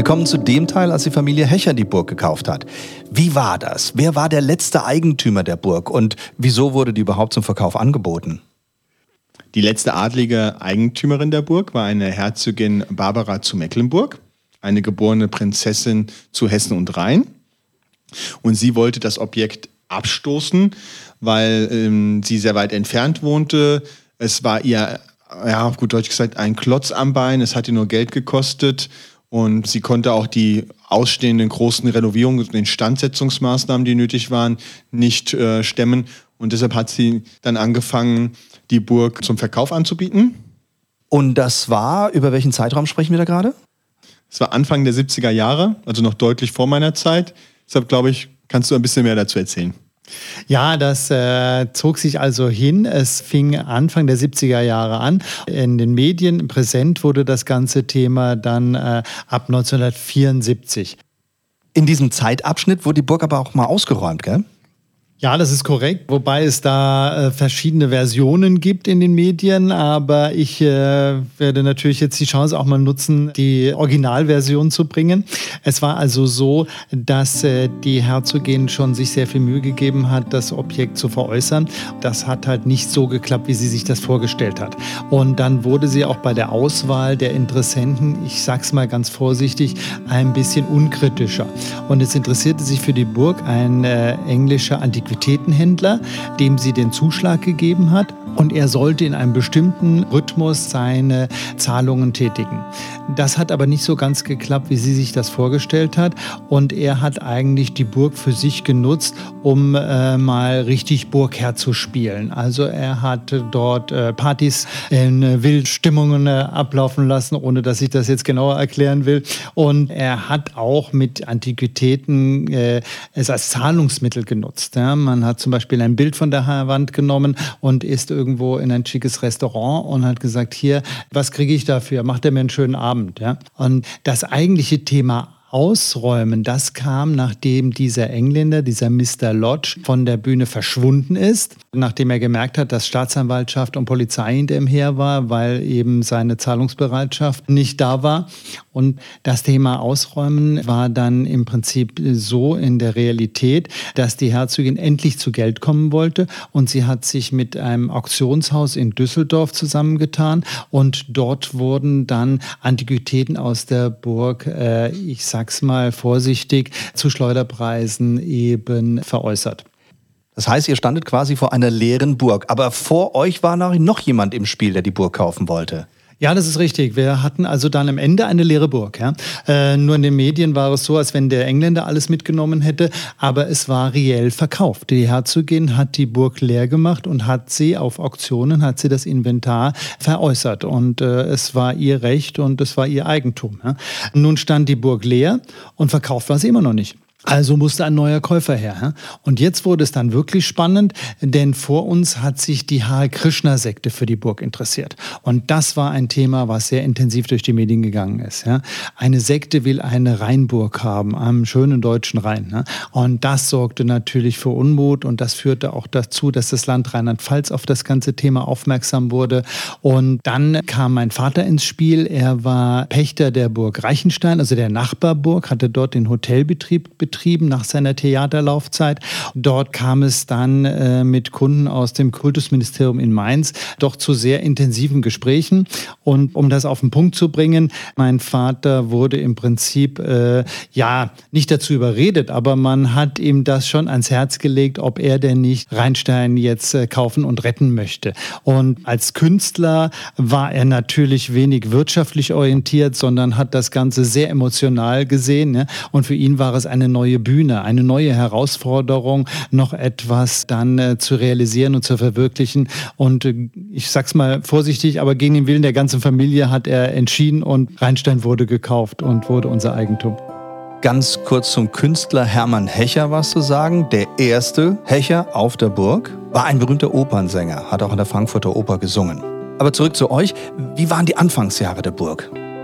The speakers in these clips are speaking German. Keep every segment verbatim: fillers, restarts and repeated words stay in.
kommen zu dem Teil, als die Familie Hecher die Burg gekauft hat. Wie war das? Wer war der letzte Eigentümer der Burg und wieso wurde die überhaupt zum Verkauf angeboten? Die letzte adlige Eigentümerin der Burg war eine Herzogin Barbara zu Mecklenburg, eine geborene Prinzessin zu Hessen und Rhein. Und sie wollte das Objekt abstoßen, weil ähm, sie sehr weit entfernt wohnte. Es war ihr, ja, auf gut Deutsch gesagt, ein Klotz am Bein. Es hat ihr nur Geld gekostet. Und sie konnte auch die ausstehenden großen Renovierungen und Instandsetzungsmaßnahmen, die nötig waren, nicht äh, stemmen. Und deshalb hat sie dann angefangen, die Burg zum Verkauf anzubieten. Und das war, über welchen Zeitraum sprechen wir da gerade? Es war Anfang der siebziger Jahre, also noch deutlich vor meiner Zeit. Deshalb, glaube ich, kannst du ein bisschen mehr dazu erzählen. Ja, das äh, zog sich also hin. Es fing Anfang der siebziger Jahre an. In den Medien präsent wurde das ganze Thema dann äh, ab neunzehnhundertvierundsiebzig. In diesem Zeitabschnitt wurde die Burg aber auch mal ausgeräumt, gell? Ja, das ist korrekt, wobei es da äh, verschiedene Versionen gibt in den Medien, aber ich äh, werde natürlich jetzt die Chance auch mal nutzen, die Originalversion zu bringen. Es war also so, dass äh, die Herzogin schon sich sehr viel Mühe gegeben hat, das Objekt zu veräußern. Das hat halt nicht so geklappt, wie sie sich das vorgestellt hat. Und dann wurde sie auch bei der Auswahl der Interessenten, ich sag's mal ganz vorsichtig, ein bisschen unkritischer. Und es interessierte sich für die Burg ein äh, englischer Antiquariat Antiquitätenhändler, dem sie den Zuschlag gegeben hat. Und er sollte in einem bestimmten Rhythmus seine Zahlungen tätigen. Das hat aber nicht so ganz geklappt, wie sie sich das vorgestellt hat. Und er hat eigentlich die Burg für sich genutzt, um äh, mal richtig Burgherr zu spielen. Also er hat dort äh, Partys in äh, Wildstimmungen äh, ablaufen lassen, ohne dass ich das jetzt genauer erklären will. Und er hat auch mit Antiquitäten äh, es als Zahlungsmittel genutzt. Ja? Man hat zum Beispiel ein Bild von der Wand genommen und ist irgendwie irgendwo in ein schickes Restaurant und hat gesagt, hier, was kriege ich dafür? Macht er mir einen schönen Abend? Ja? Und das eigentliche Thema Ausräumen, das kam, nachdem dieser Engländer, dieser Mister Lodge, von der Bühne verschwunden ist, nachdem er gemerkt hat, dass Staatsanwaltschaft und Polizei hinter ihm her war, weil eben seine Zahlungsbereitschaft nicht da war. Und das Thema Ausräumen war dann im Prinzip so in der Realität, dass die Herzogin endlich zu Geld kommen wollte und sie hat sich mit einem Auktionshaus in Düsseldorf zusammengetan und dort wurden dann Antiquitäten aus der Burg, äh, ich sage sag's mal vorsichtig, zu Schleuderpreisen eben veräußert. Das heißt, ihr standet quasi vor einer leeren Burg. Aber vor euch war noch jemand im Spiel, der die Burg kaufen wollte. Ja, das ist richtig. Wir hatten also dann am Ende eine leere Burg. Ja? Äh, nur in den Medien war es so, als wenn der Engländer alles mitgenommen hätte, aber es war reell verkauft. Die Herzogin hat die Burg leer gemacht und hat sie auf Auktionen, hat sie das Inventar veräußert. Und äh, es war ihr Recht und es war ihr Eigentum. Ja? Nun stand die Burg leer und verkauft war sie immer noch nicht. Also musste ein neuer Käufer her. Und jetzt wurde es dann wirklich spannend, denn vor uns hat sich die Hare Krishna-Sekte für die Burg interessiert. Und das war ein Thema, was sehr intensiv durch die Medien gegangen ist. Eine Sekte will eine Rheinburg haben, am schönen deutschen Rhein. Und das sorgte natürlich für Unmut und das führte auch dazu, dass das Land Rheinland-Pfalz auf das ganze Thema aufmerksam wurde. Und dann kam mein Vater ins Spiel. Er war Pächter der Burg Reichenstein, also der Nachbarburg, hatte dort den Hotelbetrieb betrieben nach seiner Theaterlaufzeit. Dort kam es dann äh, mit Kunden aus dem Kultusministerium in Mainz doch zu sehr intensiven Gesprächen. Und um das auf den Punkt zu bringen, mein Vater wurde im Prinzip, äh, ja, nicht dazu überredet, aber man hat ihm das schon ans Herz gelegt, ob er denn nicht Rheinstein jetzt äh, kaufen und retten möchte. Und als Künstler war er natürlich wenig wirtschaftlich orientiert, sondern hat das Ganze sehr emotional gesehen. Ne? Und für ihn war es eine neue Bühne, eine neue Herausforderung, noch etwas dann äh, zu realisieren und zu verwirklichen. Und äh, ich sag's mal vorsichtig, aber gegen den Willen der ganzen Familie hat er entschieden und Rheinstein wurde gekauft und wurde unser Eigentum. Ganz kurz zum Künstler Hermann Hecher was zu sagen. Der erste Hecher auf der Burg war ein berühmter Opernsänger, hat auch in der Frankfurter Oper gesungen. Aber zurück zu euch. Wie waren die Anfangsjahre der Burg?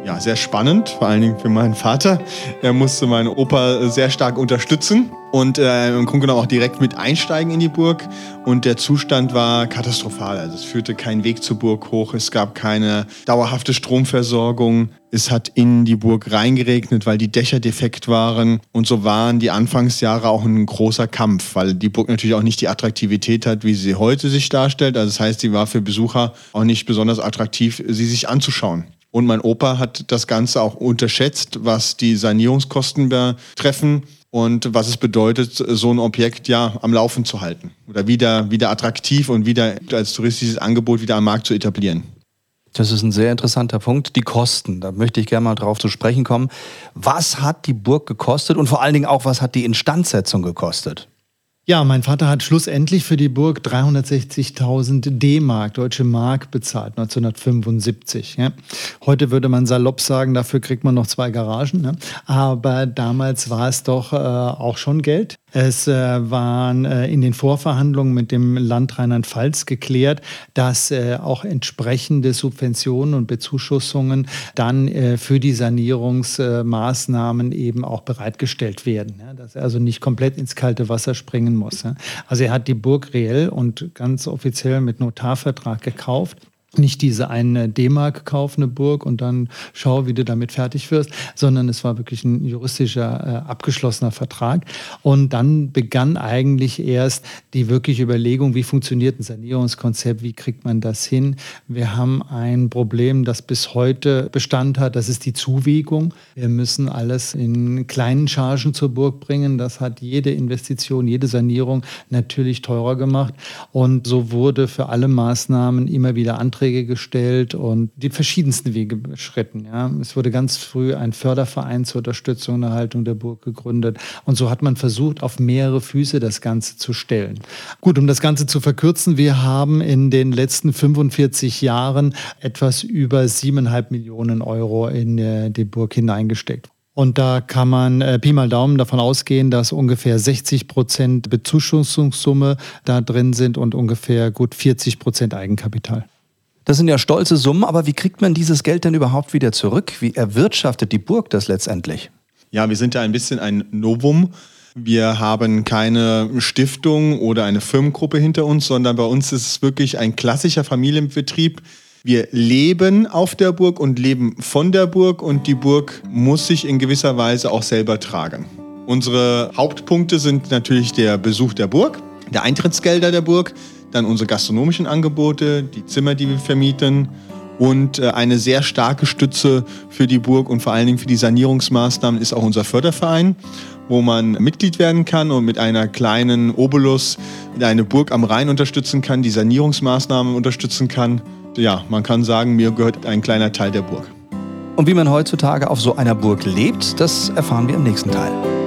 ja, sehr spannend, vor allen Dingen für meinen Vater. Er musste meinen Opa sehr stark unterstützen und äh, im Grunde genommen auch direkt mit einsteigen in die Burg. Und der Zustand war katastrophal. Also es führte kein Weg zur Burg hoch, es gab keine dauerhafte Stromversorgung. Es hat in die Burg reingeregnet, weil die Dächer defekt waren. Und so waren die Anfangsjahre auch ein großer Kampf, weil die Burg natürlich auch nicht die Attraktivität hat, wie sie heute sich darstellt. Also das heißt, sie war für Besucher auch nicht besonders attraktiv, sie sich anzuschauen. Und mein Opa hat das Ganze auch unterschätzt, was die Sanierungskosten betreffen und was es bedeutet, so ein Objekt ja am Laufen zu halten oder wieder, wieder attraktiv und wieder als touristisches Angebot wieder am Markt zu etablieren. Das ist ein sehr interessanter Punkt. Die Kosten, da möchte ich gerne mal drauf zu sprechen kommen. Was hat die Burg gekostet und vor allen Dingen auch, was hat die Instandsetzung gekostet? Ja, mein Vater hat schlussendlich für die Burg dreihundertsechzigtausend D-Mark, deutsche Mark, bezahlt, neunzehnhundertfünfundsiebzig. Ja. Heute würde man salopp sagen, dafür kriegt man noch zwei Garagen. Ne? Aber damals war es doch äh, auch schon Geld. Es äh, waren äh, in den Vorverhandlungen mit dem Land Rheinland-Pfalz geklärt, dass äh, auch entsprechende Subventionen und Bezuschussungen dann äh, für die Sanierungsmaßnahmen äh, eben auch bereitgestellt werden. Ja? Dass er also nicht komplett ins kalte Wasser springen muss. Ja? Also er hat die Burg reell und ganz offiziell mit Notarvertrag gekauft. Nicht diese eine D-Mark kaufende Burg und dann schau, wie du damit fertig wirst, sondern es war wirklich ein juristischer, äh, abgeschlossener Vertrag. Und dann begann eigentlich erst die wirkliche Überlegung, wie funktioniert ein Sanierungskonzept, wie kriegt man das hin? Wir haben ein Problem, das bis heute Bestand hat, das ist die Zuwägung. Wir müssen alles in kleinen Chargen zur Burg bringen. Das hat jede Investition, jede Sanierung natürlich teurer gemacht. Und so wurde für alle Maßnahmen immer wieder Anträge gestellt und die verschiedensten Wege beschritten. Ja. Es wurde ganz früh ein Förderverein zur Unterstützung und Erhaltung der Burg gegründet. Und so hat man versucht, auf mehrere Füße das Ganze zu stellen. Gut, um das Ganze zu verkürzen, wir haben in den letzten fünfundvierzig Jahren etwas über siebeneinhalb Millionen Euro in äh, die Burg hineingesteckt. Und da kann man äh, Pi mal Daumen davon ausgehen, dass ungefähr sechzig Prozent Bezuschussungssumme da drin sind und ungefähr gut vierzig Prozent Eigenkapital. Das sind ja stolze Summen, aber wie kriegt man dieses Geld denn überhaupt wieder zurück? Wie erwirtschaftet die Burg das letztendlich? Ja, wir sind da ein bisschen ein Novum. Wir haben keine Stiftung oder eine Firmengruppe hinter uns, sondern bei uns ist es wirklich ein klassischer Familienbetrieb. Wir leben auf der Burg und leben von der Burg und die Burg muss sich in gewisser Weise auch selber tragen. Unsere Hauptpunkte sind natürlich der Besuch der Burg, der Eintrittsgelder der Burg, dann unsere gastronomischen Angebote, die Zimmer, die wir vermieten und eine sehr starke Stütze für die Burg und vor allen Dingen für die Sanierungsmaßnahmen ist auch unser Förderverein, wo man Mitglied werden kann und mit einer kleinen Obolus eine Burg am Rhein unterstützen kann, die Sanierungsmaßnahmen unterstützen kann. Ja, man kann sagen, mir gehört ein kleiner Teil der Burg. Und wie man heutzutage auf so einer Burg lebt, das erfahren wir im nächsten Teil.